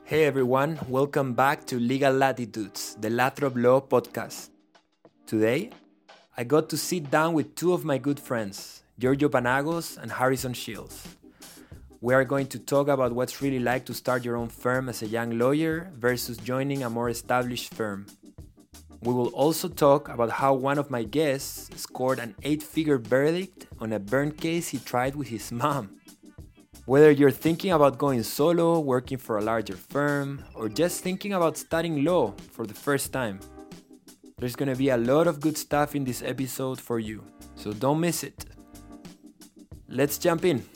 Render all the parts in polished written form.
Hey everyone, welcome back to Legal Latitudes, the Lathrop Law podcast. Today, I got to sit down with two of my good friends, Giorgio Panagos and Harrison Shields. We are going to talk about what's really like to start your own firm as a young lawyer versus joining a more established firm. We will also talk about how one of my guests scored an 8-figure verdict on a burn case he tried with his mom. Whether you're thinking about going solo, working for a larger firm, or just thinking about studying law for the first time, there's gonna be a lot of good stuff in this episode for you, so don't miss it. Let's jump in.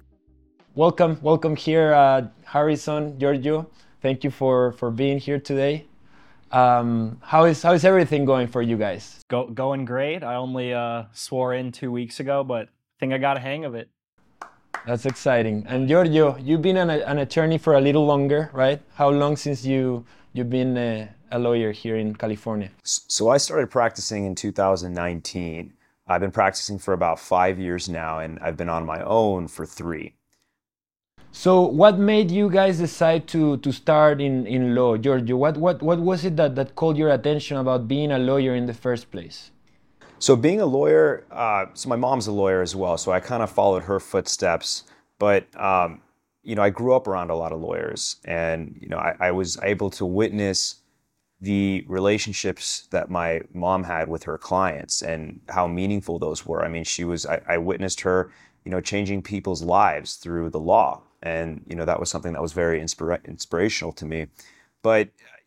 Welcome here, Harrison, Giorgio. Thank you for being here today. How is everything going for you guys? Going great. I only swore in 2 weeks ago, but I think I got a hang of it. That's exciting. And Giorgio, you've been an attorney for a little longer, right? How long since you've been a lawyer here in California? So I started practicing in 2019. I've been practicing for about 5 years now, and I've been on my own for 3. So what made you guys decide to start in law, Giorgio? What was it that called your attention about being a lawyer in the first place? So being a lawyer, so my mom's a lawyer as well, so I kind of followed her footsteps. But, I grew up around a lot of lawyers, and, I was able to witness the relationships that my mom had with her clients and how meaningful those were. I mean, I witnessed her, changing people's lives through the law. And, that was something that was very inspirational to me. But,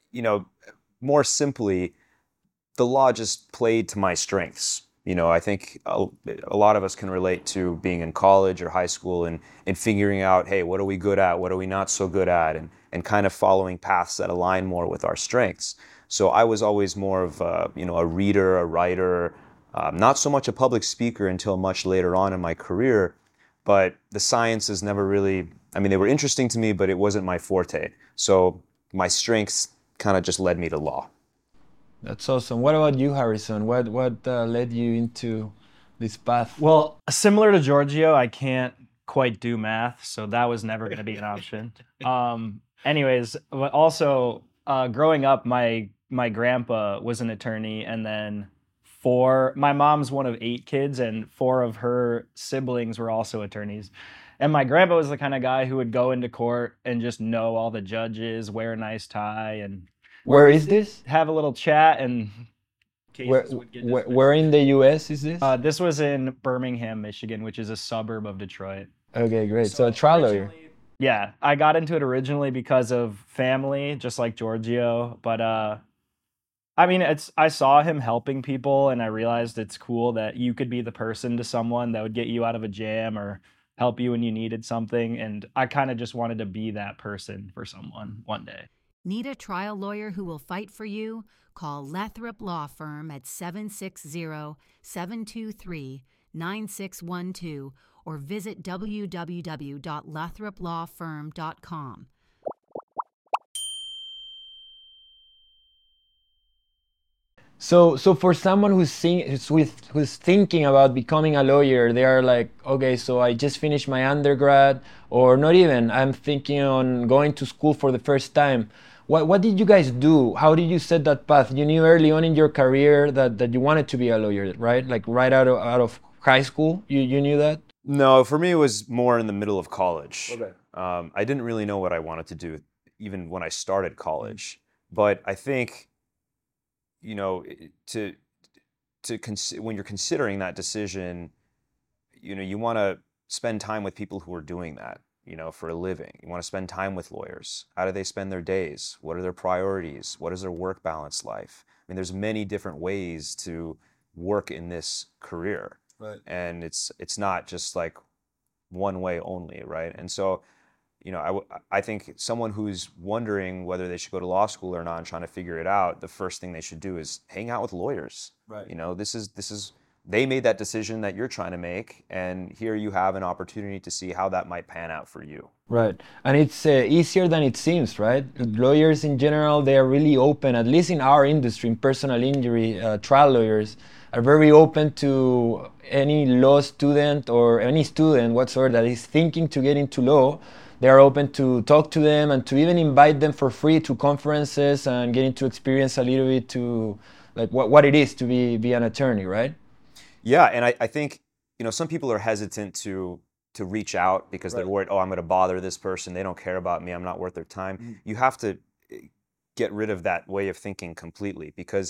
more simply, the law just played to my strengths. I think a lot of us can relate to being in college or high school and figuring out, hey, what are we good at? What are we not so good at? And kind of following paths that align more with our strengths. So I was always more of a reader, a writer, not so much a public speaker until much later on in my career. But the sciences never really, they were interesting to me, but it wasn't my forte. So my strengths kind of just led me to law. That's awesome. What about you, Harrison? What led you into this path? Well, similar to Giorgio, I can't quite do math, so that was never going to be an option. Anyways, but also growing up, my grandpa was an attorney, and then my mom's one of 8 kids, and 4 of her siblings were also attorneys. And my grandpa was the kind of guy who would go into court and just know all the judges, wear a nice tie, and where is this? Have a little chat, and where in the U.S. is this? This was in Birmingham, Michigan, which is a suburb of Detroit. Okay, great. So a trial lawyer. Yeah, I got into it originally because of family, just like Giorgio. But I saw him helping people, and I realized it's cool that you could be the person to someone that would get you out of a jam or help you when you needed something. And I kind of just wanted to be that person for someone one day. Need a trial lawyer who will fight for you? Call Lathrop Law Firm at 760-723-9612 or visit www.lathroplawfirm.com. So for someone who's thinking about becoming a lawyer, they are like, okay, so I just finished my undergrad, or not even, I'm thinking on going to school for the first time. What did you guys do? How did you set that path? You knew early on in your career that you wanted to be a lawyer, right? Like right out of high school, you knew that? No, for me it was more in the middle of college. Okay. I didn't really know what I wanted to do even when I started college. But I think, when you're considering that decision, you want to spend time with people who are doing that. For a living. You want to spend time with lawyers. How do they spend their days? What are their priorities? What is their work balance life? There's many different ways to work in this career. Right. And it's not just like one way only, right? And so, I think someone who's wondering whether they should go to law school or not and trying to figure it out, the first thing they should do is hang out with lawyers. Right. This is they made that decision that you're trying to make, and here you have an opportunity to see how that might pan out for you. Right. And it's easier than it seems, right? Lawyers in general, they are really open, at least in our industry, in personal injury, trial lawyers are very open to any law student or any student whatsoever that is thinking to get into law. they are open to talk to them and to even invite them for free to conferences and getting to experience a little bit to like what it is to be an attorney, right? Yeah, and I think, some people are hesitant to reach out because they're worried, oh, I'm going to bother this person. They don't care about me. I'm not worth their time. Mm-hmm. You have to get rid of that way of thinking completely because,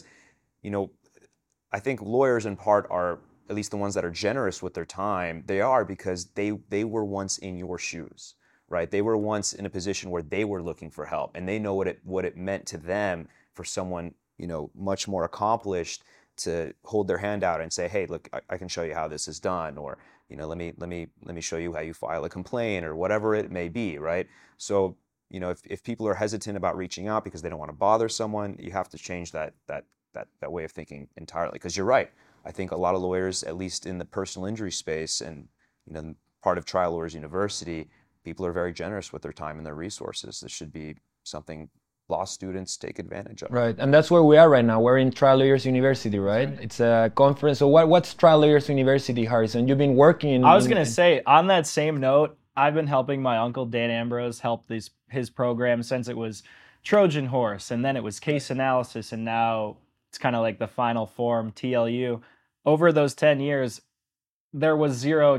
I think lawyers in part are, at least the ones that are generous with their time, they are because they were once in your shoes, right? They were once in a position where they were looking for help, and they know what it meant to them for someone, much more accomplished to hold their hand out and say, hey, look, I can show you how this is done, or let me show you how you file a complaint, or whatever it may be, right? So, if people are hesitant about reaching out because they don't want to bother someone, you have to change that way of thinking entirely. Because you're right. I think a lot of lawyers, at least in the personal injury space and part of Trial Lawyers University, people are very generous with their time and their resources. This should be something law students take advantage of. Right, and that's where we are right now. We're in Trial Lawyers University, right? It's a conference. So what's Trial Lawyers University, Harrison? You've been working I was going to say, on that same note, I've been helping my uncle Dan Ambrose help his program since it was Trojan Horse, and then it was case analysis, and now it's kind of like the final form, TLU. Over those 10 years, there was zero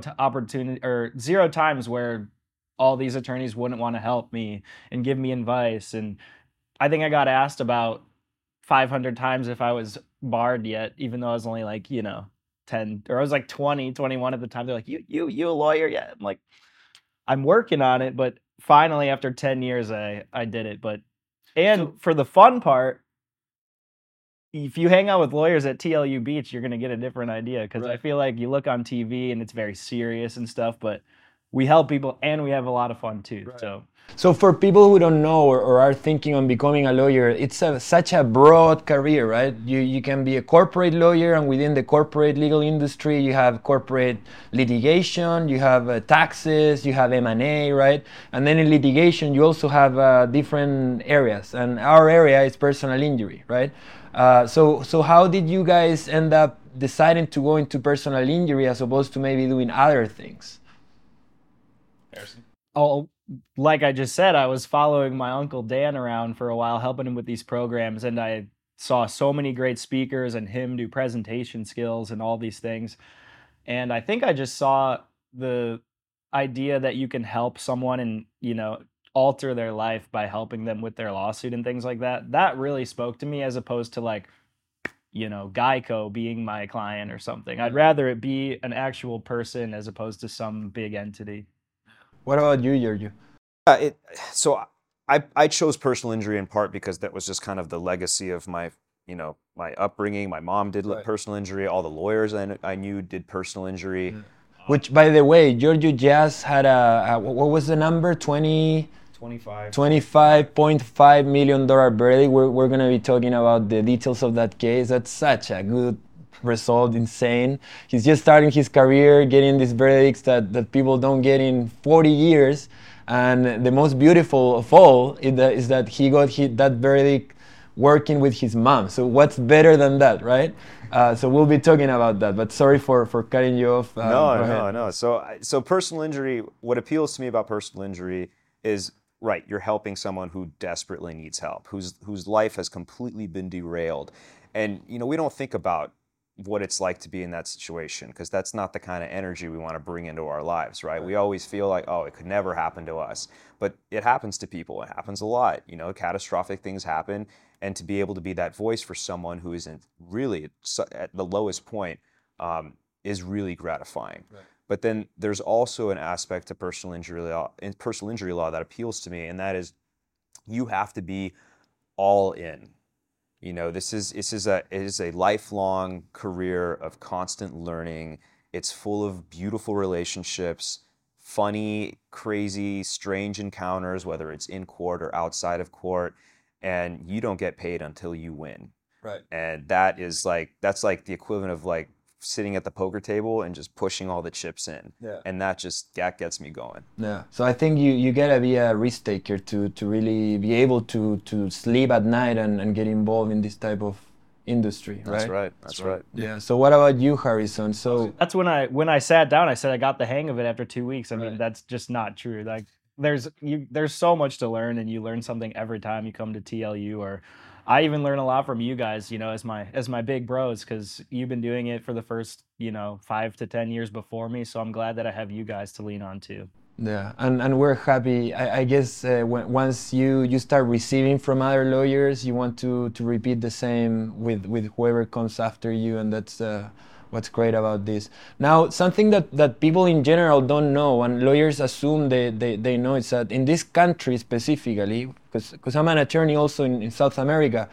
times where all these attorneys wouldn't want to help me and give me advice. And I think I got asked about 500 times if I was barred yet, even though I was only like, 10, or I was like 20, 21 at the time. They're like, you a lawyer yet? I'm like, I'm working on it, but finally after 10 years, I did it. For the fun part, if you hang out with lawyers at TLU Beach, you're going to get a different idea, because I feel like you look on TV and it's very serious and stuff, but we help people and we have a lot of fun too. Right. So for people who don't know or are thinking on becoming a lawyer, it's such a broad career, right? You can be a corporate lawyer, and within the corporate legal industry, you have corporate litigation, you have taxes, you have M&A, right? And then in litigation, you also have different areas, and our area is personal injury, right? So how did you guys end up deciding to go into personal injury as opposed to maybe doing other things? Harrison? Oh, like I just said, I was following my uncle Dan around for a while, helping him with these programs, and I saw so many great speakers and him do presentation skills and all these things. And I think I just saw the idea that you can help someone and, alter their life by helping them with their lawsuit and things like that. That really spoke to me, as opposed to like, Geico being my client or something. I'd rather it be an actual person as opposed to some big entity. What about you, Giorgio? So I chose personal injury in part because that was just kind of the legacy of my upbringing. My mom did personal injury. All the lawyers I knew did personal injury. Mm. Which, by the way, Giorgio just had what was the number? $25.5 million verdict. We're going to be talking about the details of that case. That's such a good result, insane. He's just starting his career, getting these verdicts that people don't get in 40 years. And the most beautiful of all is that he got that verdict working with his mom. So what's better than that, right? So we'll be talking about that. But sorry for cutting you off. No. So personal injury, what appeals to me about personal injury is, right, you're helping someone who desperately needs help, whose life has completely been derailed. And, we don't think about what it's like to be in that situation, because that's not the kind of energy we want to bring into our lives, right? We always feel like, oh, it could never happen to us. But it happens to people. It happens a lot. Catastrophic things happen. And to be able to be that voice for someone who isn't really at the lowest point is really gratifying. Right. But then there's also an aspect to personal injury law that appeals to me, and that is you have to be all in. This is a lifelong career of constant learning. It's full of beautiful relationships, funny, crazy, strange encounters, whether it's in court or outside of court, and you don't get paid until you win. Right. And that's like the equivalent of like sitting at the poker table and just pushing all the chips in. Yeah. And that gets me going. Yeah. So I think you gotta be a risk taker to really be able to sleep at night and get involved in this type of industry, right? That's right. Yeah. So what about you, Harrison? So that's when I sat down, I said I got the hang of it after 2 weeks. I mean, that's just not true. Like there's so much to learn, and you learn something every time you come to TLU. Or I even learn a lot from you guys, as my big bros, because you've been doing it for the first 5 to 10 years before me. So I'm glad that I have you guys to lean on too. Yeah, and we're happy. I guess once you start receiving from other lawyers, you want to repeat the same with whoever comes after you, and that's what's great about this. Now, something that people in general don't know, and lawyers assume they know, is that in this country specifically, because I'm an attorney also in South America,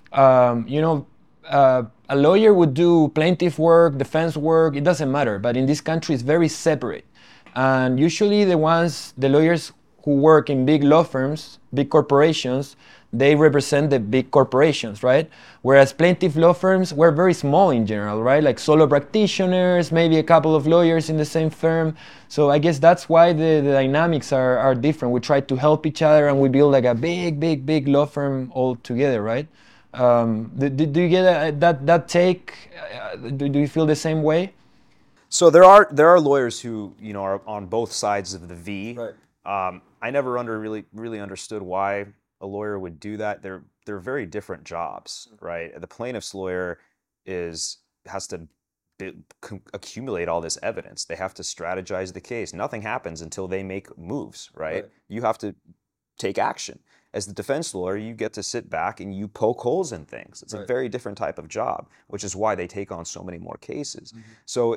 a lawyer would do plaintiff work, defense work, it doesn't matter, but in this country it's very separate. And usually the lawyers who work in big law firms, big corporations, they represent the big corporations, right? Whereas plaintiff law firms were very small in general, right? Like solo practitioners, maybe a couple of lawyers in the same firm. So I guess that's why the dynamics are different. We try to help each other, and we build like a big law firm all together, right? Do you get that take? Do you feel the same way? So there are lawyers who are on both sides of the V. Right. I never really understood why a lawyer would do that. They're very different jobs, right? The plaintiff's lawyer has to accumulate all this evidence. They have to strategize the case. Nothing happens until they make moves, right? You have to take action. As the defense lawyer, you get to sit back and you poke holes in things. It's a very different type of job, which is why they take on so many more cases. Mm-hmm. So,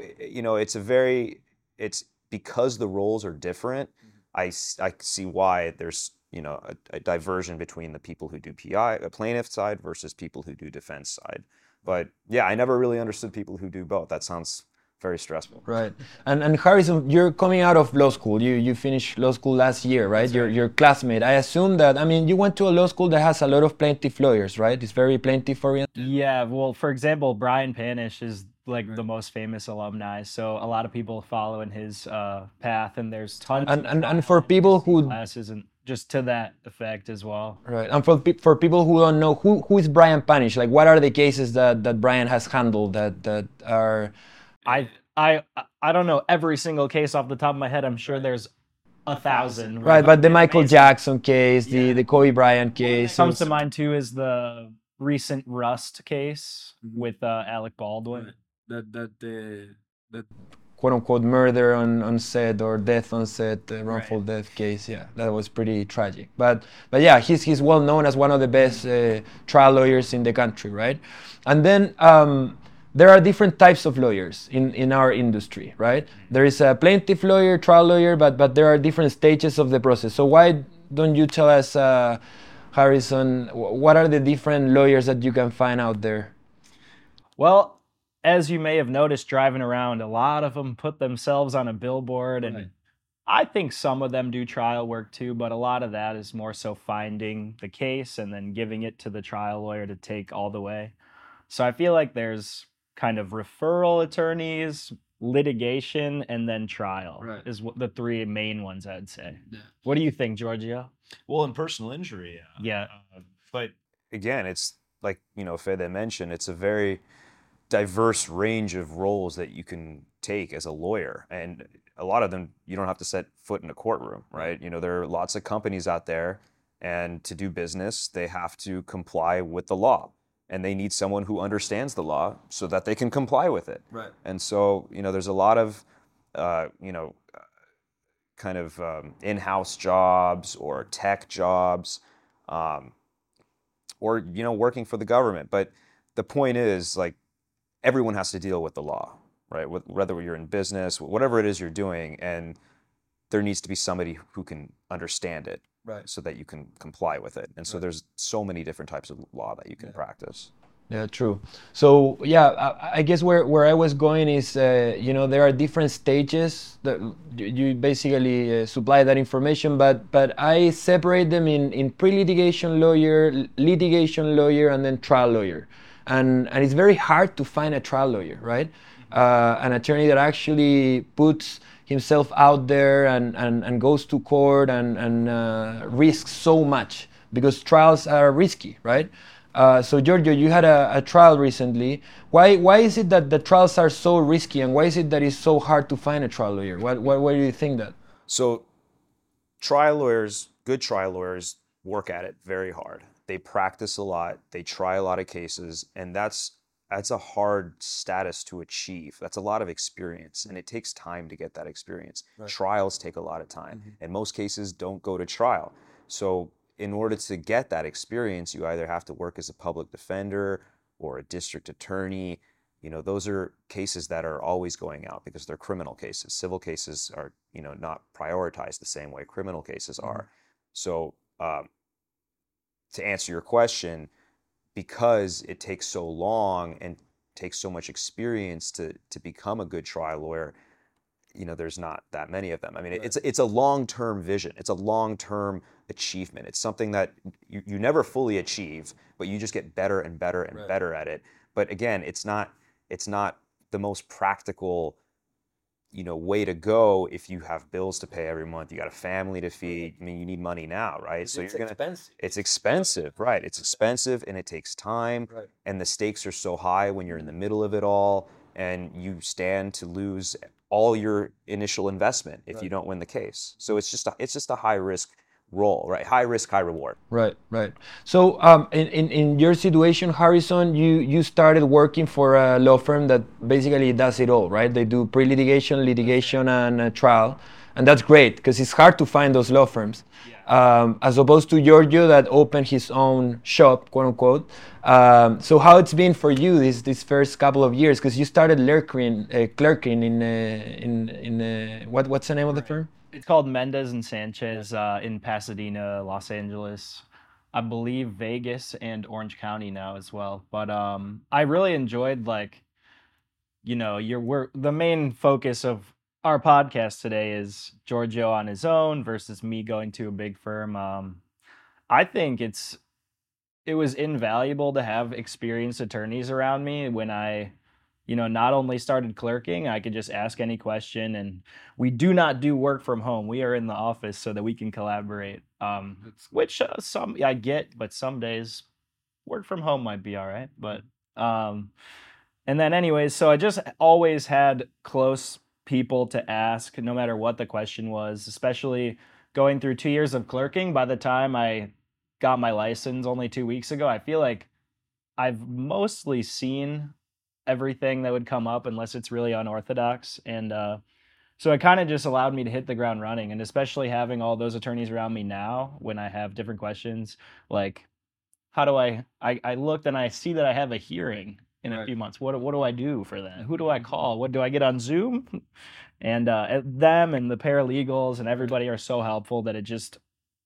it's because the roles are different, I see why there's, a diversion between the people who do PI, a plaintiff side, versus people who do defense side. But yeah, I never really understood people who do both. That sounds very stressful. Right. And Harrison, you're coming out of law school. You finished law school last year, right? Your classmate. I assume that, you went to a law school that has a lot of plaintiff lawyers, right? It's very plaintiff oriented. Yeah, well, for example, Brian Panish is like the most famous alumni. So a lot of people follow in his path, and there's tons and for people who classes and just to that effect as well. Right. And for people who don't know, who is Brian Panish? Like, what are the cases that Brian has handled that are... I don't know every single case off the top of my head. I'm sure there's 1,000. Right, but the Michael Jackson case, the Kobe Bryant case. What comes to mind too is the recent Rust case with Alec Baldwin. That quote unquote murder on set or death on set, wrongful death case. Yeah, that was pretty tragic. But yeah, he's well known as one of the best trial lawyers in the country, right? And then there are different types of lawyers in our industry, right? There is a plaintiff lawyer, trial lawyer, but there are different stages of the process. So why don't you tell us, Harrison, what are the different lawyers that you can find out there? Well, as you may have noticed driving around, a lot of them put themselves on a billboard, and I think some of them do trial work too, but a lot of that is more so finding the case and then giving it to the trial lawyer to take all the way. So I feel like there's kind of referral attorneys, litigation, and then trial is the three main ones, I'd say. Yeah. What do you think, Giorgio? Well, in personal injury, yeah. But again, it's like, Fede mentioned, it's a very diverse range of roles that you can take as a lawyer. And a lot of them, you don't have to set foot in a courtroom, right? There are lots of companies out there, and to do business, they have to comply with the law. And they need someone who understands the law so that they can comply with it. Right. And so, there's a lot of, in-house jobs or tech jobs, or, working for the government. But the point is, like, everyone has to deal with the law, right? Whether you're in business, whatever it is you're doing, and there needs to be somebody who can understand it. Right. So that you can comply with it. And so there's so many different types of law that you can practice. Yeah, true. So yeah, I guess where I was going is, there are different stages that you basically supply that information, but I separate them in pre-litigation lawyer, litigation lawyer, and then trial lawyer. And it's very hard to find a trial lawyer, right? An attorney that actually puts himself out there and goes to court and risks so much, because trials are risky, right? So Giorgio, you had a trial recently. Why is it that the trials are so risky, and why is it that it's so hard to find a trial lawyer? Why do you think that? So good trial lawyers work at it very hard. They practice a lot, they try a lot of cases, and that's a hard status to achieve. That's a lot of experience, and it takes time to get that experience. Right. Trials take a lot of time, and most cases don't go to trial. So in order to get that experience, you either have to work as a public defender or a district attorney. Those are cases that are always going out because they're criminal cases. Civil cases are, not prioritized the same way criminal cases are. So to answer your question, because it takes so long and takes so much experience to become a good trial lawyer, there's not that many of them. I mean, right. It's a long-term vision. It's a long-term achievement. It's something that you never fully achieve, but you just get better and better and right. better at it. But again, it's not the most practical, way to go if you have bills to pay every month. You got a family to feed. I mean, you need money now, right? So it's expensive. It's expensive, right? It's expensive and it takes time. Right. And the stakes are so high when you're in the middle of it all, and you stand to lose all your initial investment if right. you don't win the case. So it's just a high risk role, right? High risk, high reward. Right. So in your situation, Harrison, you started working for a law firm that basically does it all, right? They do pre-litigation, litigation, and trial. And that's great because it's hard to find those law firms. Yeah. As opposed to Giorgio that opened his own shop, quote unquote. So how it's been for you this first couple of years? Because you started clerking in what's the name of the firm? It's called Mendez and Sanchez in Pasadena, Los Angeles, I believe Vegas and Orange County now as well. But I really enjoyed the main focus of our podcast today is Giorgio on his own versus me going to a big firm. I think it was invaluable to have experienced attorneys around me when I not only started clerking, I could just ask any question, and we do not do work from home. We are in the office so that we can collaborate, which some I get, but some days work from home might be all right. But and then anyways, so I just always had close people to ask no matter what the question was, especially going through 2 years of clerking. By the time I got my license only 2 weeks ago, I feel like I've mostly seen everything that would come up unless it's really unorthodox. And so it kind of just allowed me to hit the ground running. And especially having all those attorneys around me now when I have different questions, like how do I looked and I see that I have a hearing in a few months. What do I do for that? Who do I call? What do I get on Zoom? And them and the paralegals and everybody are so helpful that it just,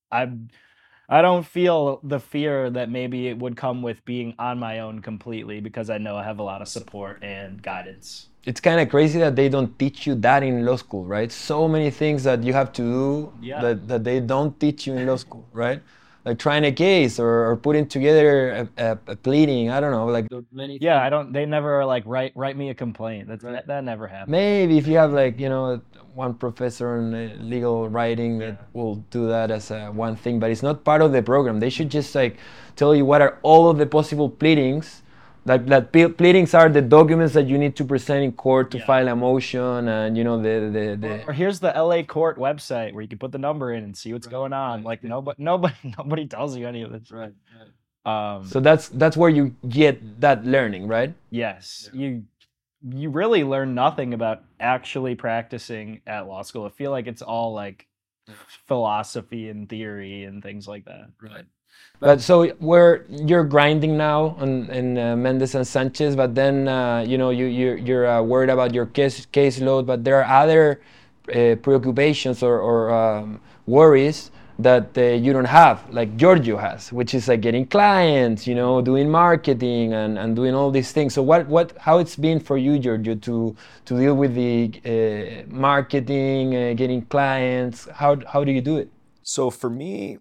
I don't feel the fear that maybe it would come with being on my own completely because I know I have a lot of support and guidance. It's kind of crazy that they don't teach you that in law school, right? So many things that you have to do that they don't teach you in law school, right? Like trying a case or putting together a pleading. I don't know, like many. Yeah, I don't. They never are like write me a complaint. That never happens. Maybe if you have one professor in legal writing that will do that as one thing, but it's not part of the program. They should just tell you what are all of the possible pleadings. Pleadings are the documents that you need to present in court to file a motion, and Or here's the LA court website where you can put the number in and see what's going on. Like nobody tells you any of this. Right. So that's where you get that learning, right? Yes. Yeah. You really learn nothing about actually practicing at law school. I feel like it's all like philosophy and theory and things like that. Right. But so where you're grinding now in Mendez and Sanchez, but then you're worried about your caseload, but there are other preoccupations or worries that you don't have, like Giorgio has, which is like getting clients, doing marketing and doing all these things. So how it's been for you, Giorgio, to deal with the marketing, getting clients? How do you do it? So for me,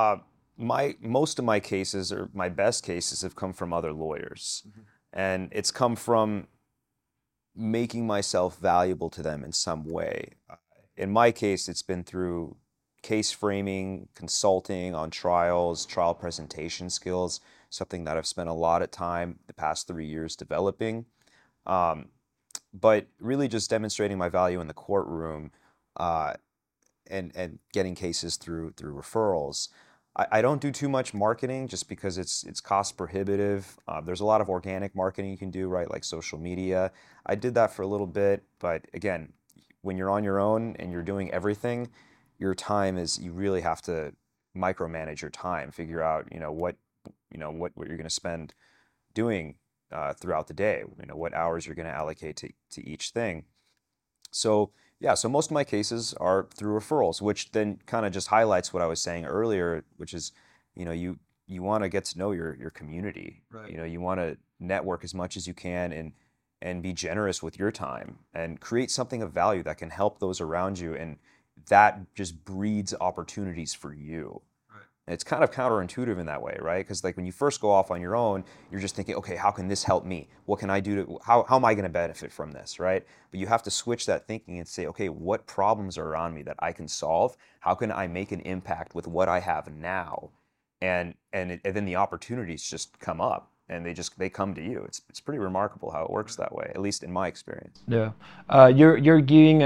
most of my cases, or my best cases, have come from other lawyers. Mm-hmm. And it's come from making myself valuable to them in some way. In my case, it's been through case framing, consulting on trials, trial presentation skills, something that I've spent a lot of time the past 3 years developing. But really just demonstrating my value in the courtroom and getting cases through referrals. I don't do too much marketing just because it's cost prohibitive. There's a lot of organic marketing you can do, right? Like social media. I did that for a little bit, but again, when you're on your own and you're doing everything, your time is, you really have to micromanage your time, figure out, what you're going to spend doing throughout the day, what hours you're going to allocate to each thing. So yeah, so most of my cases are through referrals, which then kind of just highlights what I was saying earlier, which is, you want to get to know your community. Right. You want to network as much as you can and be generous with your time and create something of value that can help those around you, and that just breeds opportunities for you. And it's kind of counterintuitive in that way, right? Because like when you first go off on your own, you're just thinking, okay, how can this help me? What can I do to, how am I going to benefit from this, right? But you have to switch that thinking and say, okay, what problems are around me that I can solve? How can I make an impact with what I have now? And then the opportunities just come up, and they come to you. It's pretty remarkable how it works that way, at least in my experience. Yeah, you're giving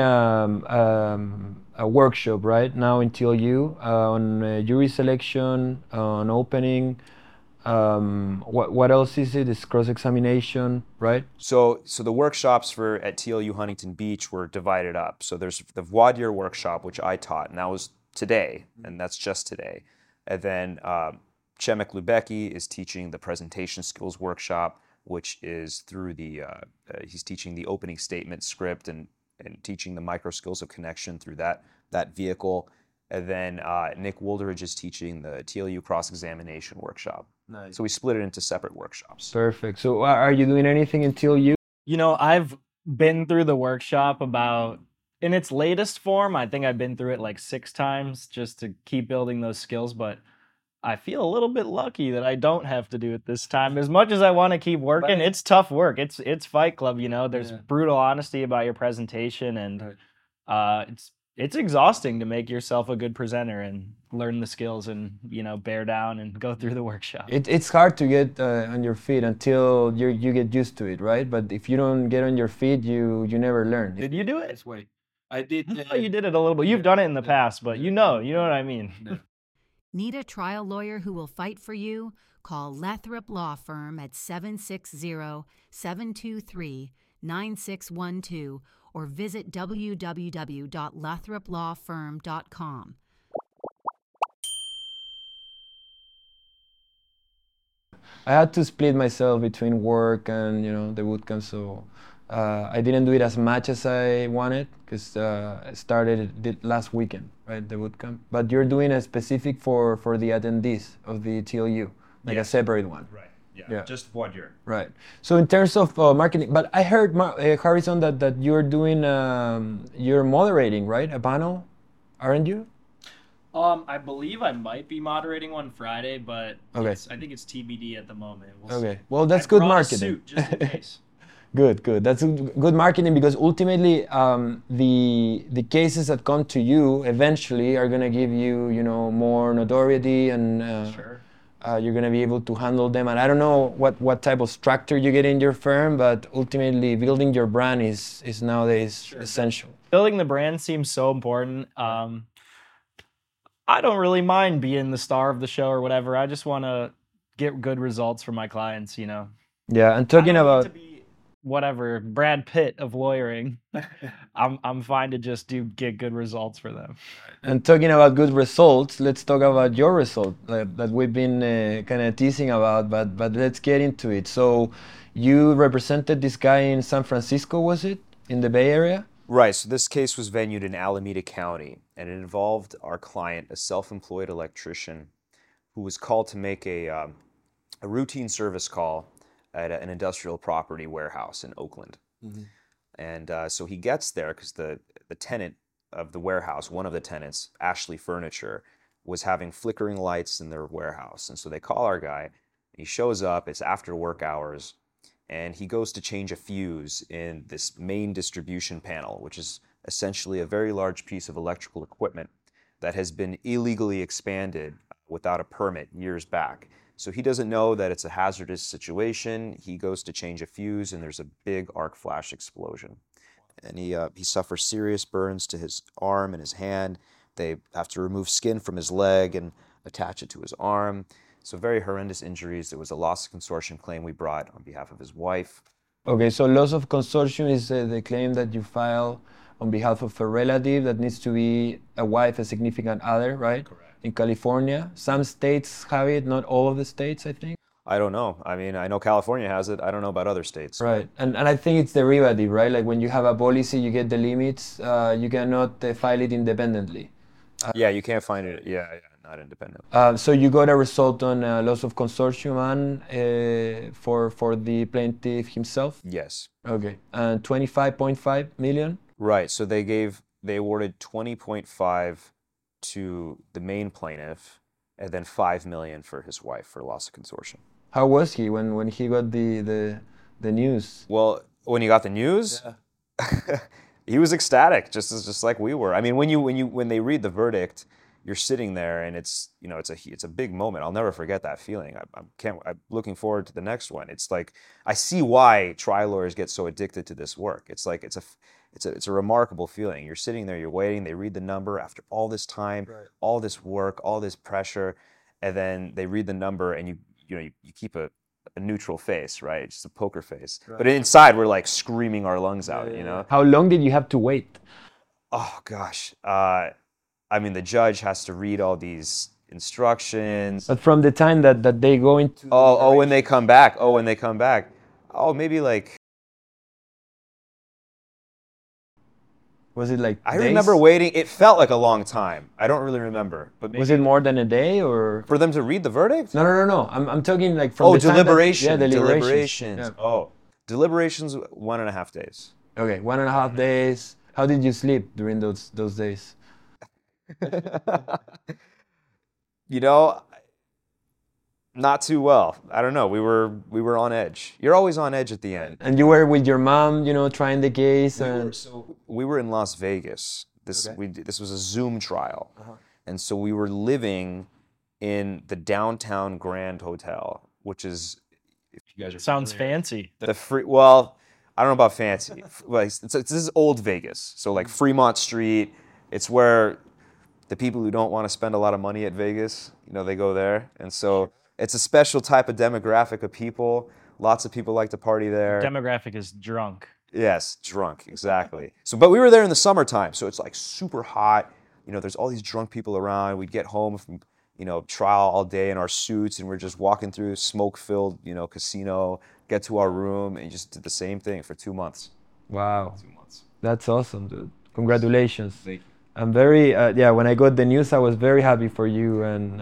a workshop right now in TLU on jury selection, on opening. What else is it? It's cross-examination, right? So the workshops at TLU Huntington Beach were divided up. So there's the voir dire workshop, which I taught, and that was today, and that's just today. And then Przemek Lubecki is teaching the presentation skills workshop, which is through he's teaching the opening statement script and teaching the micro skills of connection through that vehicle. And then Nick Woolderidge is teaching the TLU cross-examination workshop. Nice. So we split it into separate workshops. Perfect. So are you doing anything in TLU? I've been through the workshop in its latest form. I think I've been through it like 6 times just to keep building those skills, but I feel a little bit lucky that I don't have to do it this time. As much as I want to keep working, it's tough work. It's Fight Club, There's brutal honesty about your presentation, and it's exhausting to make yourself a good presenter and learn the skills and bear down and go through the workshop. It's hard to get on your feet until you get used to it, right? But if you don't get on your feet, you never learn. Did you do it? This way. I did. Oh, you did it a little bit. You've done it in the past, but you know what I mean. Need a trial lawyer who will fight for you? Call Lathrop Law Firm at 760-723-9612 or visit www.lathroplawfirm.com. I had to split myself between work and the bootcamp, so I didn't do it as much as I wanted because I started last weekend, right, the bootcamp. But you're doing a specific for the attendees of the TLU, like a separate one. Right. Yeah. Just voir dire. Right. So in terms of marketing, but I heard Harrison that you're doing you're moderating, right, a panel, aren't you? I believe I might be moderating one Friday, but okay. I think it's TBD at the moment. Okay. Well, that's good marketing. Suit just in case. Good. That's good marketing, because ultimately the cases that come to you eventually are going to give you more notoriety, and sure. You're going to be able to handle them. And I don't know what type of structure you get in your firm, but ultimately building your brand is nowadays essential. Building the brand seems so important. I don't really mind being the star of the show or whatever. I just want to get good results for my clients, Yeah, and talking about to be whatever Brad Pitt of lawyering, I'm fine to just get good results for them. And talking about good results, let's talk about your result that we've been kind of teasing about, but let's get into it. So you represented this guy in San Francisco, was it? In the Bay Area? Right, so this case was venued in Alameda County, and it involved our client, a self-employed electrician, who was called to make a routine service call at an industrial property warehouse in Oakland. Mm-hmm. And so he gets there because the tenant of the warehouse, one of the tenants, Ashley Furniture, was having flickering lights in their warehouse. And so they call our guy, he shows up, it's after work hours, and he goes to change a fuse in this main distribution panel, which is essentially a very large piece of electrical equipment that has been illegally expanded without a permit years back. So he doesn't know that it's a hazardous situation. He goes to change a fuse, and there's a big arc flash explosion. And he suffers serious burns to his arm and his hand. They have to remove skin from his leg and attach it to his arm. So very horrendous injuries. There was a loss of consortium claim we brought on behalf of his wife. Okay, so loss of consortium is the claim that you file on behalf of a relative that needs to be a wife, a significant other, right? Correct. In California. Some states have it, not all of the states, I think. I don't know. I mean, I know California has it. I don't know about other states. Right, and I think it's derivative, right? Like when you have a policy, you get the limits. You cannot file it independently. Yeah, you can't find it. Yeah, not independent. So you got a result on loss of consortium and for the plaintiff himself? Yes. Okay, and 25.5 million? Right. So they awarded 20.5 to the main plaintiff, and then 5 million for his wife for loss of consortium. How was he when he got the news? Well, when he got the news, he was ecstatic, just like we were. I mean, when they read the verdict, you're sitting there, and it's a big moment. I'll never forget that feeling. I'm looking forward to the next one. It's like I see why trial lawyers get so addicted to this work. It's like it's a remarkable feeling. You're sitting there, you're waiting. They read the number after all this time, right, all this work, all this pressure, and then they read the number, and you keep a neutral face, right? Just a poker face. Right. But inside, we're like screaming our lungs out. You know. How long did you have to wait? Oh gosh. I mean, the judge has to read all these instructions. But from the time that they go into... when they come back. When they come back. Maybe like... Was it like I days? remember waiting. It felt like a long time. I don't really remember. But was it more than a day or... For them to read the verdict? No. I'm talking like from the deliberation. time that... deliberations. Yeah. Deliberations 1.5 days. Okay, 1.5 days. How did you sleep during those days? Not too well. I don't know. We were on edge. You're always on edge at the end. And you were with your mom, trying the case. We were in Las Vegas. This was a Zoom trial, and so we were living in the downtown Grand Hotel, which is, if you guys are sounds fancy. Well, I don't know about fancy. This is old Vegas, so like Fremont Street. It's where the people who don't want to spend a lot of money at Vegas, they go there. And so it's a special type of demographic of people. Lots of people like to party there. Demographic is drunk. Yes, drunk, exactly. But we were there in the summertime, so it's like super hot. There's all these drunk people around. We'd get home from, trial all day in our suits, and we're just walking through smoke-filled, casino, get to our room, and just did the same thing for 2 months. Wow. 2 months. That's awesome, dude. Congratulations. Thank you. I'm very, when I got the news, I was very happy for you. And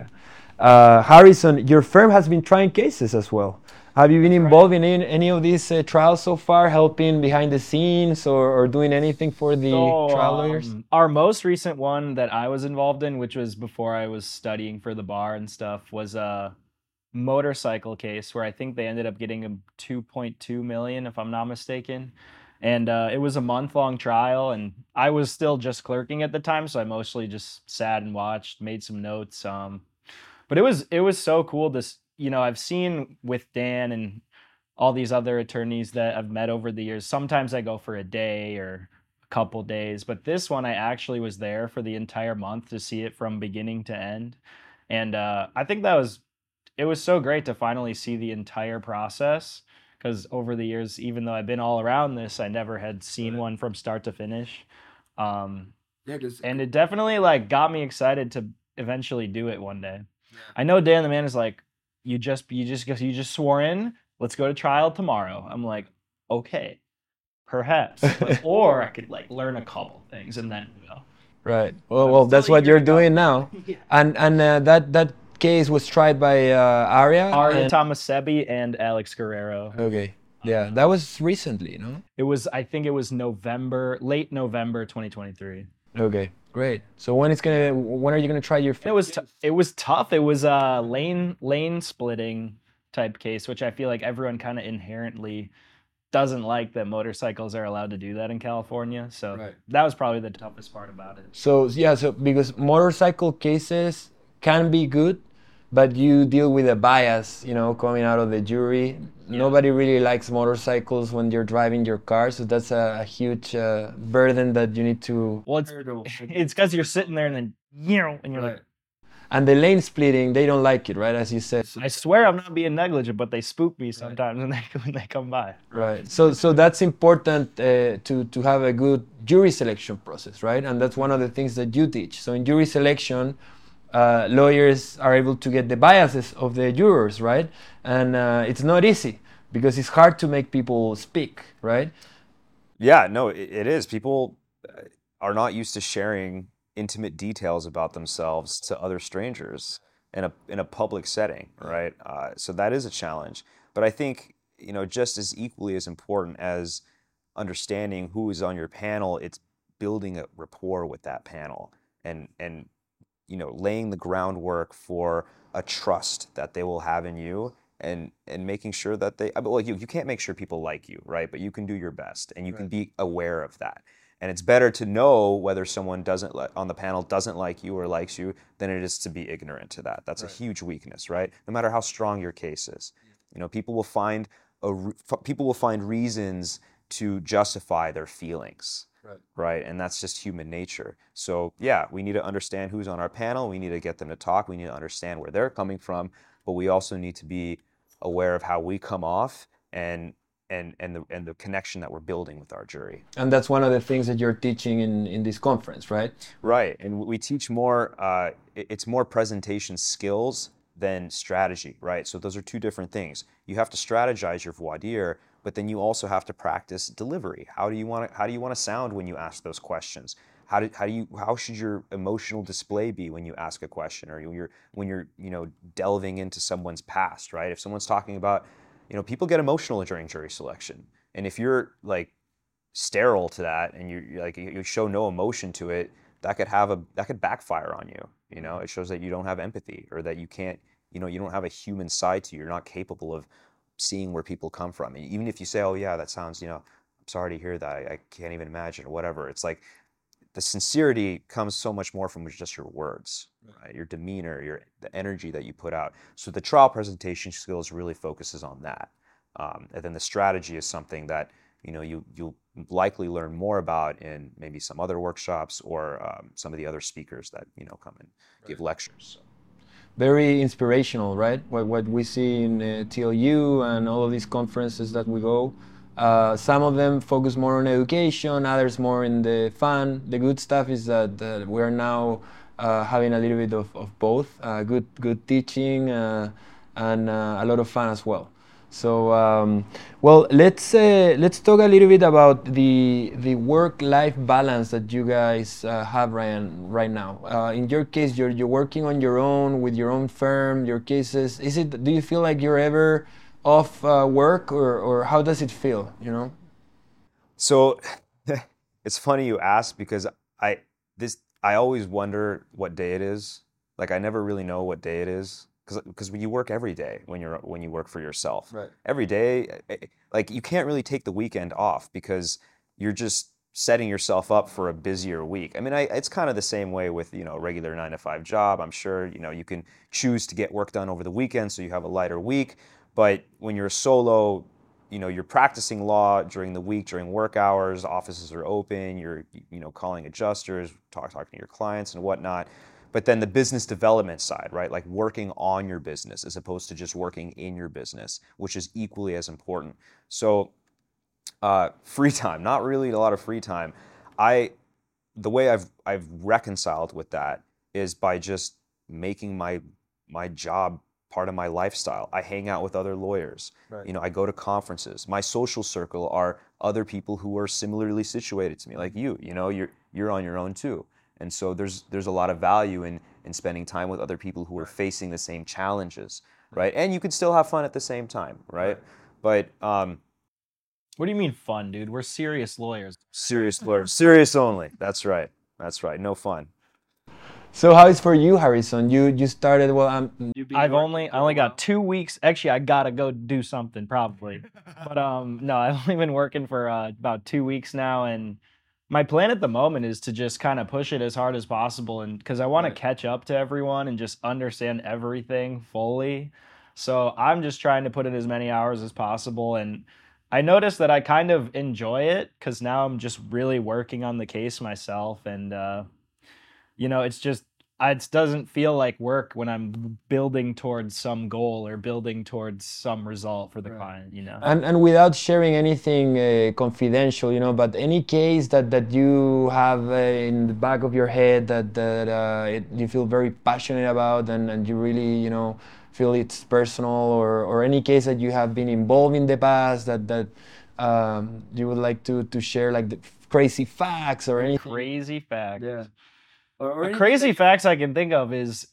Harrison, your firm has been trying cases as well. Have you been involved in any of these trials so far, helping behind the scenes or doing anything for the trial lawyers? Our most recent one that I was involved in, which was before I was studying for the bar and stuff, was a motorcycle case where I think they ended up getting a 2.2 million, if I'm not mistaken. And it was a month-long trial, and I was still just clerking at the time, so I mostly just sat and watched, made some notes. But it was so cool. I've seen with Dan and all these other attorneys that I've met over the years, sometimes I go for a day or a couple days, but this one I actually was there for the entire month to see it from beginning to end. And I think it was so great to finally see the entire process. Because over the years, even though I've been all around this, I never had seen one from start to finish. And it definitely got me excited to eventually do it one day. Yeah. I know Dan the man is like, you just swore in. Let's go to trial tomorrow. I'm like, okay, perhaps, or I could learn a couple things and then go. Right. Well, that's what you're doing now. Yeah. And that case was tried by Aria Tomasetti and Alex Guerrero. Okay. Yeah, that was recently, no? I think it was late November 2023. Okay, great. So when are you gonna try your? It was tough. It was a lane splitting type case, which I feel like everyone kind of inherently doesn't like that motorcycles are allowed to do that in California. So That was probably the toughest part about it. So because motorcycle cases can be good, but you deal with a bias, coming out of the jury. Nobody really likes motorcycles when you're driving your car, so that's a huge burden that you need to. Well, it's because you're sitting there and then and you're like. And the lane splitting, they don't like it, right? As you said. I swear I'm not being negligent, but they spook me sometimes when they come by. Right. So that's important to have a good jury selection process, right? And that's one of the things that you teach. So in jury selection, lawyers are able to get the biases of the jurors, right? And it's not easy because it's hard to make people speak, right? Yeah, no, it is. People are not used to sharing intimate details about themselves to other strangers in a public setting, right? So that is a challenge. But I think, just as equally as important as understanding who is on your panel, it's building a rapport with that panel and laying the groundwork for a trust that they will have in you and making sure that you can't make sure people like you, right? But you can do your best and you can be aware of that. And it's better to know whether someone on the panel doesn't like you or likes you than it is to be ignorant to that. That's a huge weakness, right? No matter how strong your case is, people will find reasons to justify their feelings, right? And that's just human nature. So yeah, we need to understand who's on our panel. We need to get them to talk. We need to understand where they're coming from, but we also need to be aware of how we come off and the connection that we're building with our jury. And that's one of the things that you're teaching in this conference, right? Right, and we teach more, it's more presentation skills than strategy, right? So those are two different things. You have to strategize your voir dire, but then you also have to practice delivery. How do you want to sound when you ask those questions? How should your emotional display be when you ask a question, or when you're delving into someone's past, right? If someone's talking about, people get emotional during jury selection, and if you're like sterile to that and you show no emotion to it, that could backfire on you. It shows that you don't have empathy, or that you can't, you don't have a human side to you. You're not capable of seeing where people come from. And even if you say, oh yeah, that sounds, I'm sorry to hear that. I can't even imagine, or whatever. It's like the sincerity comes so much more from just your words, right? Your demeanor, the energy that you put out. So the trial presentation skills really focuses on that. And then the strategy is something that, you'll likely learn more about in maybe some other workshops or some of the other speakers that, come and give lectures. Very inspirational, right? What we see in TLU and all of these conferences that we go. Some of them focus more on education, others more in the fun. The good stuff is that we're now having a little bit of both, good teaching and a lot of fun as well. So, let's talk a little bit about the work-life balance that you guys have, Ryan, right now. In your case, you're working on your own with your own firm. Your cases, do you feel like you're ever off work, or how does it feel? So, it's funny you ask, because I always wonder what day it is. Like, I never really know what day it is. Because you work every day when you work for yourself. Right. Every day, like, you can't really take the weekend off because you're just setting yourself up for a busier week. I mean, it's kind of the same way with a regular 9-to-5 job. I'm sure you can choose to get work done over the weekend so you have a lighter week. But when you're a solo, you're practicing law during the week, during work hours. Offices are open. You're calling adjusters, talking to your clients and whatnot. But then the business development side, right? Like working on your business as opposed to just working in your business, which is equally as important. So free time, not really a lot of free time. The way I've reconciled with that is by just making my job part of my lifestyle. I hang out with other lawyers. Right. I go to conferences. My social circle are other people who are similarly situated to me, like you. You're on your own too. And so there's a lot of value in spending time with other people who are facing the same challenges, right? And you can still have fun at the same time, right? But what do you mean fun, dude? We're serious lawyers. Serious lawyers, serious only. That's right. No fun. So how is for you, Harrison? You started I only got 2 weeks. Actually, I gotta go do something probably. But no, I've only been working for about 2 weeks now, and my plan at the moment is to just kind of push it as hard as possible, and because I want to catch up to everyone and just understand everything fully. So I'm just trying to put in as many hours as possible, and I noticed that I kind of enjoy it because now I'm just really working on the case myself, and it's just it doesn't feel like work when I'm building towards some goal or building towards some result for the client. And without sharing anything confidential, but any case that you have in the back of your head that you feel very passionate about and you really feel it's personal, or any case that you have been involved in the past that you would like to share, like the crazy facts or anything. Crazy facts. Yeah. The crazy facts I can think of is,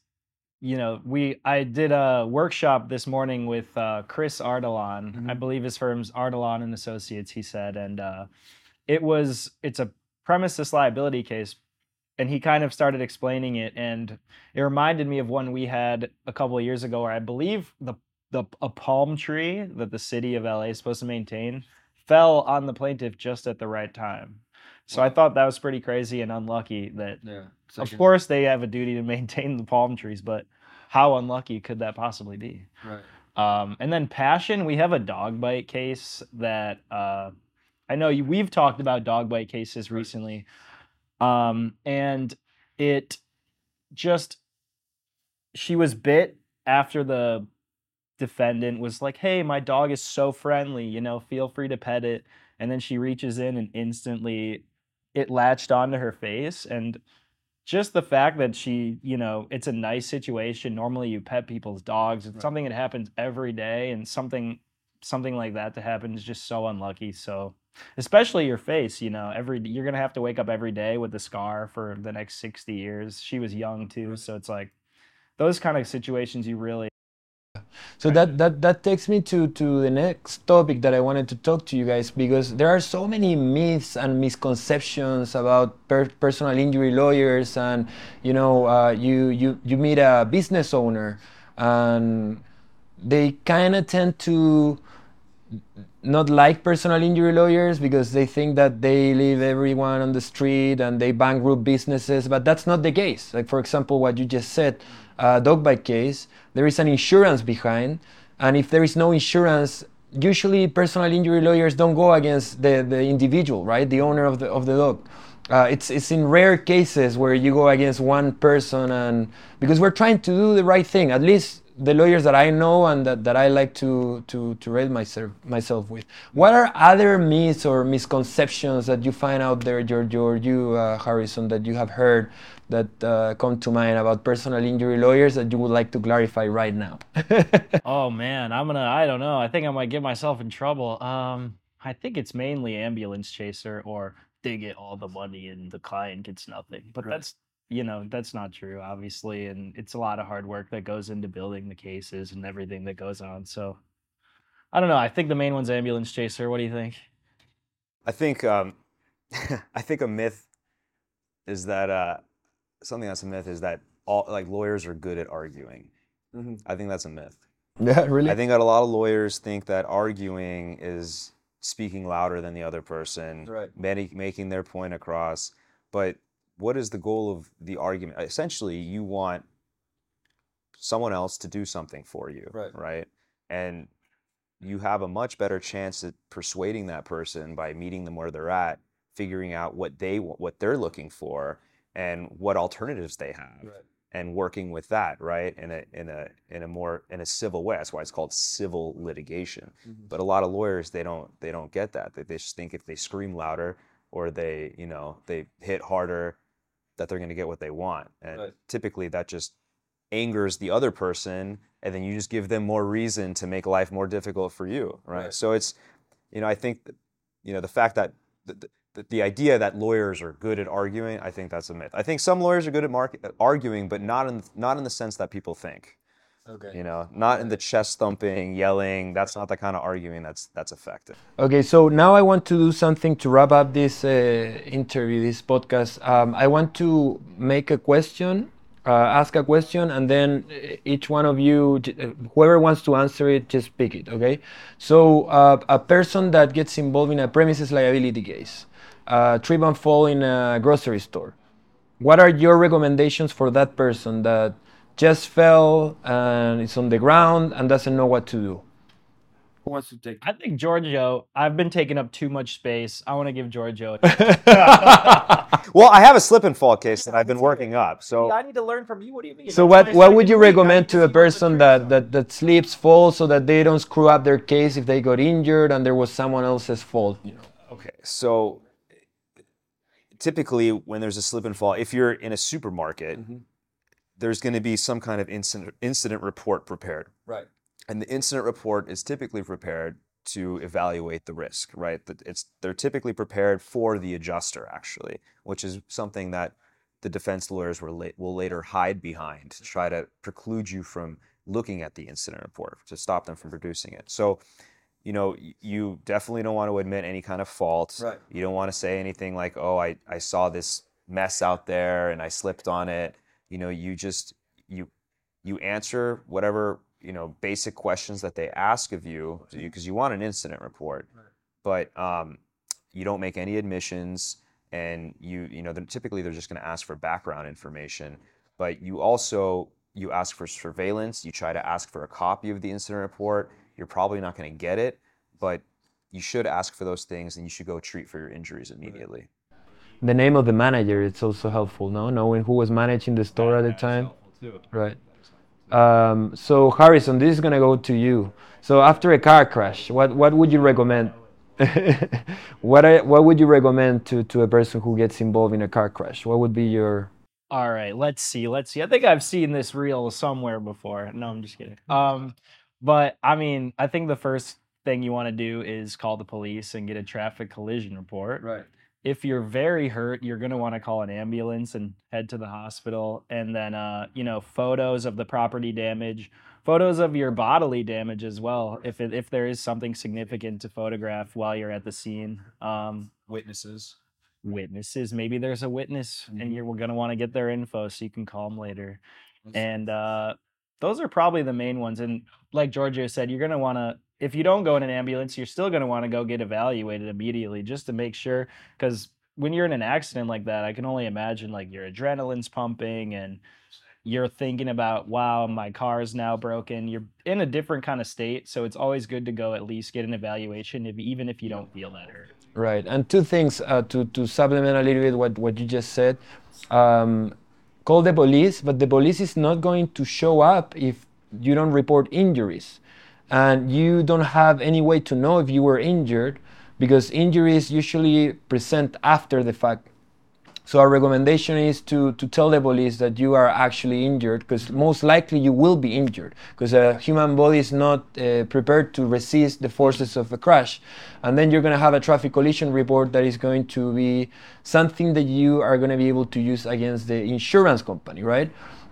I did a workshop this morning with Chris Ardalan. Mm-hmm. I believe his firm's Ardalan and Associates, he said, and it's a premises liability case, and he kind of started explaining it, and it reminded me of one we had a couple of years ago where I believe a palm tree that the city of LA is supposed to maintain fell on the plaintiff just at the right time. So I thought that was pretty crazy and unlucky that, of course, they have a duty to maintain the palm trees, but how unlucky could that possibly be? Right. And then passion, we have a dog bite case that I know we've talked about dog bite cases recently. And it just, she was bit after the defendant was like, hey, my dog is so friendly, feel free to pet it. And then she reaches in and instantly it latched onto her face. And just the fact that she, it's a nice situation. Normally you pet people's dogs. It's something that happens every day, and something like that to happen is just so unlucky. So especially your face, you're going to have to wake up every day with the scar for the next 60 years. She was young too. So it's like those kind of situations you really. So that takes me to the next topic that I wanted to talk to you guys, because there are so many myths and misconceptions about personal injury lawyers, and you meet a business owner and they kind of tend to not like personal injury lawyers because they think that they leave everyone on the street and they bankrupt businesses, but that's not the case. Like, for example, what you just said, dog bite case, there is an insurance behind, and if there is no insurance, usually personal injury lawyers don't go against the individual, right? The owner of the dog. It's in rare cases where you go against one person, and because we're trying to do the right thing, at least the lawyers that I know and that I like to rate myself with. What are other myths or misconceptions that you find out there, you Harrison, that you have heard that come to mind about personal injury lawyers that you would like to clarify right now? Oh man, I don't know. I think I might get myself in trouble. I think it's mainly ambulance chaser, or they get all the money and the client gets nothing. But that's not true, obviously, and it's a lot of hard work that goes into building the cases and everything that goes on. So I don't know. I think the main one's ambulance chaser. What do you think? I think I think a myth is that something that's a myth is that all lawyers are good at arguing. Mm-hmm. I think that's a myth. Yeah, really? I think that a lot of lawyers think that arguing is speaking louder than the other person, right, making their point across. But what is the goal of the argument? Essentially, you want someone else to do something for you, right? And you have a much better chance at persuading that person by meeting them where they're at, figuring out what they're looking for and what alternatives they have, and working with that, right, in a civil way. That's why it's called civil litigation. Mm-hmm. But a lot of lawyers, they don't get that. They just think if they scream louder or they hit harder, that they're going to get what they want. And typically that just angers the other person, and then you just give them more reason to make life more difficult for you, right? So it's, I think that, the fact that the idea that lawyers are good at arguing, I think that's a myth. I think some lawyers are good at arguing, but not in the sense that people think. Okay. Not in the chest thumping, yelling. That's not the kind of arguing that's effective. Okay, so now I want to do something to wrap up this interview, this podcast. I want to make a question, ask a question, and then each one of you, whoever wants to answer it, just pick it. Okay. So a person that gets involved in a premises liability case. trip and fall in a grocery store. What are your recommendations for that person that just fell and is on the ground and doesn't know what to do? Who wants to take? I think Giorgio. I've been taking up too much space. I want to give Giorgio. Well, I have a slip and fall case that I've been working up. So I need to learn from you. What do you mean? So what would you recommend to a person that slips, falls, so that they don't screw up their case if they got injured and there was someone else's fault? okay, so typically when there's a slip and fall, if you're in a supermarket, there's going to be some kind of incident report prepared. Right. And the incident report is typically prepared to evaluate the risk, right? They're typically prepared for the adjuster, actually, which is something that the defense lawyers will later hide behind to try to preclude you from looking at the incident report, to stop them from producing it. So, you definitely don't want to admit any kind of fault. Right. You don't want to say anything like, oh, I saw this mess out there and I slipped on it. You answer whatever basic questions that they ask of you, because you want an incident report, but you don't make any admissions, and typically they're just going to ask for background information, but you ask for surveillance. You try to ask for a copy of the incident report. You're probably not going to get it, but you should ask for those things, and you should go treat for your injuries immediately. The name of the manager, it's also helpful, no? Knowing who was managing the store at the time. Right. So Harrison, this is gonna go to you. So after a car crash, what would you recommend? what would you recommend to a person who gets involved in a car crash? What would be your? All right, let's see. I think I've seen this reel somewhere before. No, I'm just kidding. But I mean, I think the first thing you want to do is call the police and get a traffic collision report. Right. If you're very hurt, you're going to want to call an ambulance and head to the hospital. And then, photos of the property damage, photos of your bodily damage as well, if there is something significant to photograph while you're at the scene. Witnesses. Maybe there's a witness, and we're going to want to get their info so you can call them later. And those are probably the main ones. And like Giorgio said, you're going to want to, if you don't go in an ambulance, you're still going to want to go get evaluated immediately just to make sure, because when you're in an accident like that, I can only imagine like your adrenaline's pumping and you're thinking about, wow, my car is now broken. You're in a different kind of state, so it's always good to go at least get an evaluation, even if you don't feel that hurt. Right, and two things to supplement a little bit what you just said. Call the police, but the police is not going to show up if you don't report injuries. And you don't have any way to know if you were injured, because injuries usually present after the fact. So our recommendation is to tell the police that you are actually injured, because most likely you will be injured, because a human body is not prepared to resist the forces of a crash. And then you're going to have a traffic collision report that is going to be something that you are going to be able to use against the insurance company, right?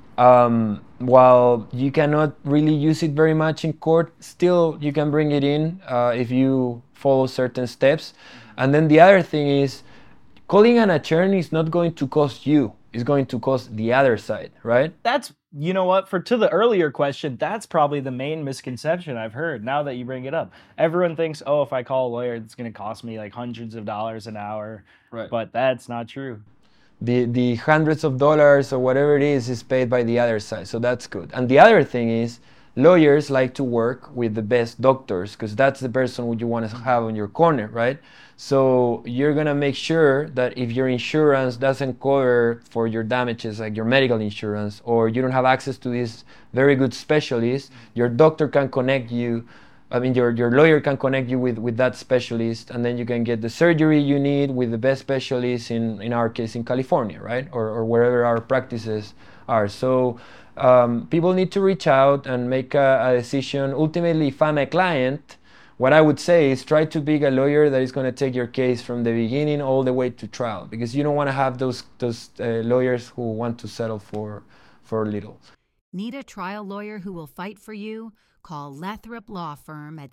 While you cannot really use it very much in court, still you can bring it in if you follow certain steps. And then the other thing is, calling an attorney is not going to cost you, it's going to cost the other side, right? That's, you know what, to the earlier question, that's probably the main misconception I've heard now that you bring it up. Everyone thinks, oh, if I call a lawyer, it's going to cost me like hundreds of dollars an hour. Right. But that's not true. The hundreds of dollars or whatever it is paid by the other side, so that's good. And the other thing is, lawyers like to work with the best doctors, because that's the person you want to have on your corner, right? So you're gonna make sure that if your insurance doesn't cover for your damages, like your medical insurance, or you don't have access to this very good specialist, your doctor can connect you. Your lawyer can connect you with that specialist, and then you can get the surgery you need with the best specialist, in our case in California, right? Or wherever our practices are. So people need to reach out and make a decision. Ultimately, if I'm a client, what I would say is try to be a lawyer that is going to take your case from the beginning all the way to trial, because you don't want to have those lawyers who want to settle for little. Need a trial lawyer who will fight for you? Call Lathrop Law Firm at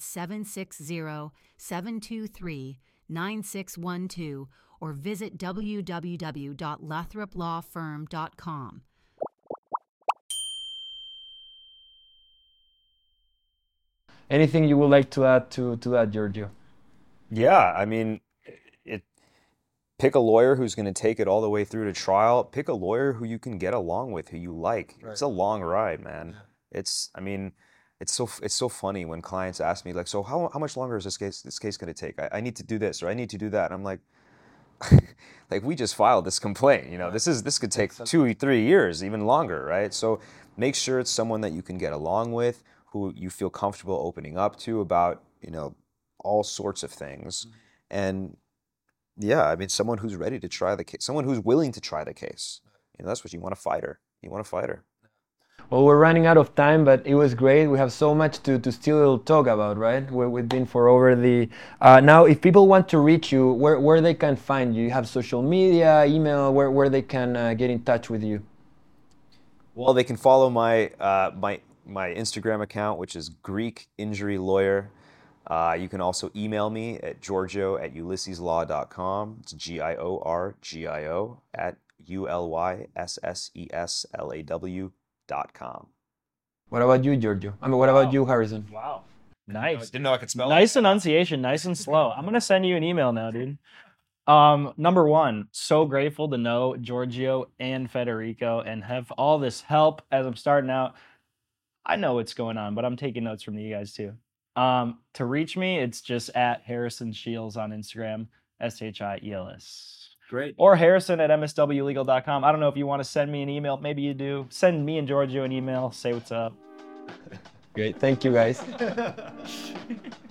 760-723-9612 or visit www.lathroplawfirm.com. Anything you would like to add to that, Giorgio? Yeah, I mean, pick a lawyer who's going to take it all the way through to trial. Pick a lawyer who you can get along with, who you like. Right. It's a long ride, man. I mean, it's so funny when clients ask me like, so how much longer is this case going to take? I need to do this or I need to do that. And I'm like, like we just filed this complaint. You know, this could take 2 or 3 years, even longer, right? So make sure it's someone that you can get along with, who you feel comfortable opening up to about, you know, all sorts of things. And yeah, I mean, someone who's ready to try the case, someone who's willing to try the case. You know, that's what you want, a fighter. You want a fighter. Well, we're running out of time, but it was great. We have so much to still talk about, right? We've been for over the... now, if people want to reach you, where they can find you? You have social media, email, where they can get in touch with you? Well, they can follow my Instagram account, which is Greek Injury Lawyer. You can also email me at giorgio@ulysseslaw.com. It's GIORGIO @ULYSSESLAW.com. What about you, Giorgio? I mean, what about you, Harrison? Wow. Nice. Didn't know I could spell Nice enunciation, nice and slow. I'm gonna send you an email now, dude. Number one, so grateful to know Giorgio and Federico and have all this help as I'm starting out. I know what's going on, but I'm taking notes from you guys too. To reach me, it's just at Harrison Shields on Instagram, SHIELS. Great. Or harrison@mswlegal.com. I don't know if you want to send me an email. Maybe you do. Send me and Giorgio an email. Say what's up. Great. Thank you, guys.